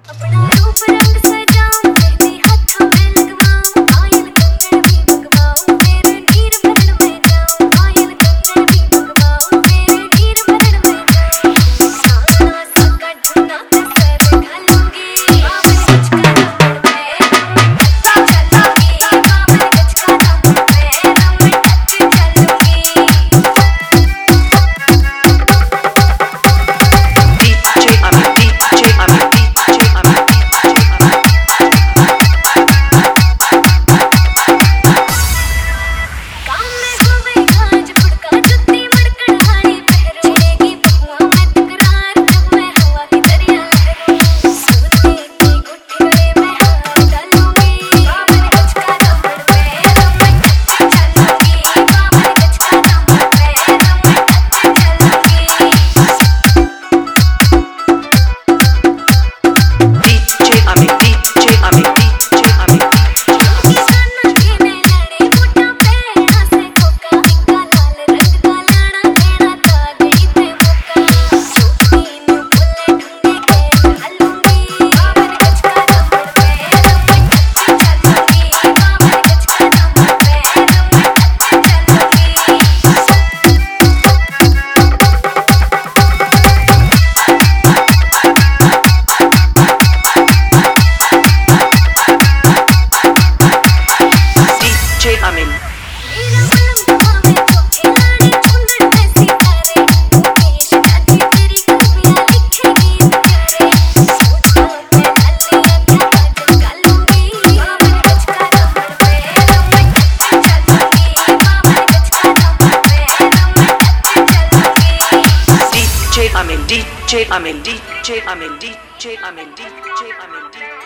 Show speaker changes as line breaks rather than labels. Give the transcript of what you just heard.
अपना रूप रंग सजाऊं, मेहंदी हाथों में लगवाऊं, पायल कंगन भी मंगवाऊं, मेरे नीर बदन में जाऊं, पायल कंगन भी मंगवाऊं, मेरे नीर बदन में जाऊं। सावना सा ढूंढना कसर घालूंगी, बावन गज का दामन में मैं चलूंगी, बावन गज का दामन में मैं चलूंगी।
DJ Amin, DJ Amin, DJ Amin, DJ Amin, DJ Amin, DJ Amin.